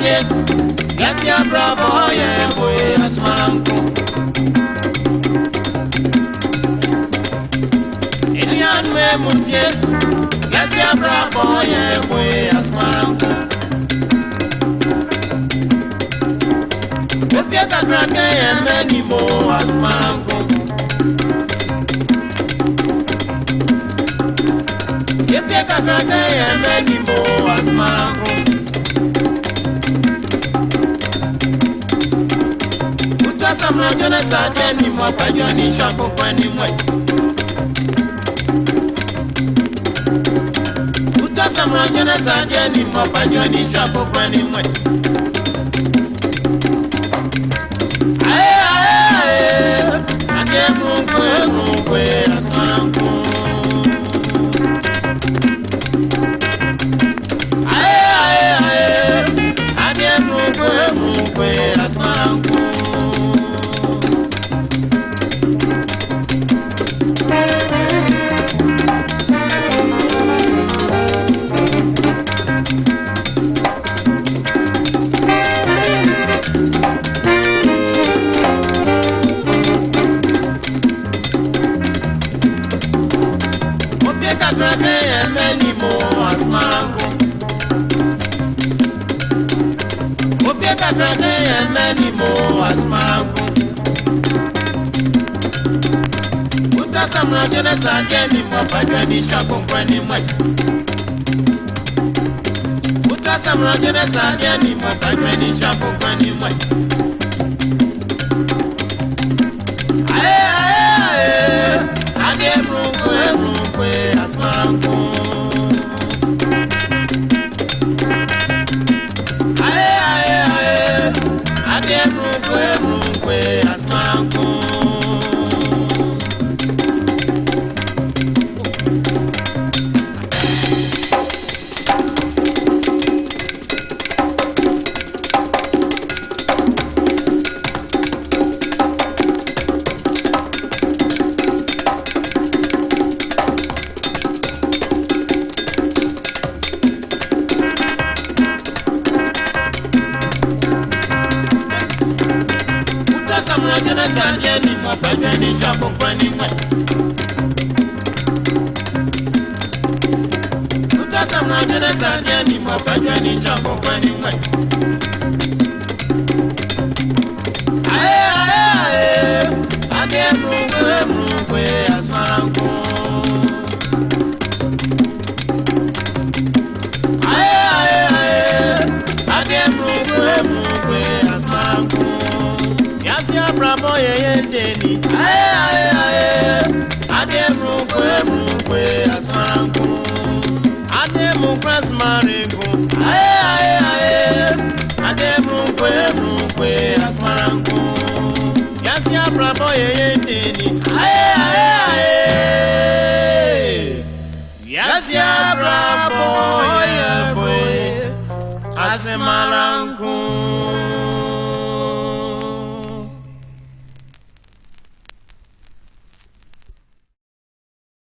mutie Yasia bravo ye boy asmaranko Elian me mutie Yasia bravo ye boy asmaranko Efia kakrake ye meni mo asmaranko Efia kakrake ye meni mo asmaranko Samra jona sade ni mwa pajo ni shako kwani mwe Uta samra jona sade ni mwa pajo ni shako kwani mwe Ae ae ae Ade mungwe asmaranku Ae ae ae Ade mungwe asmaranku Many more as Maranko. Uta samra jona sageni mo pagani shako kwani mwe. Uta samra jona sageni mo pagani shako kwani mwe. Ae ae ae ade mungwe as Maranko. Yasia bravo ye boy asmaranku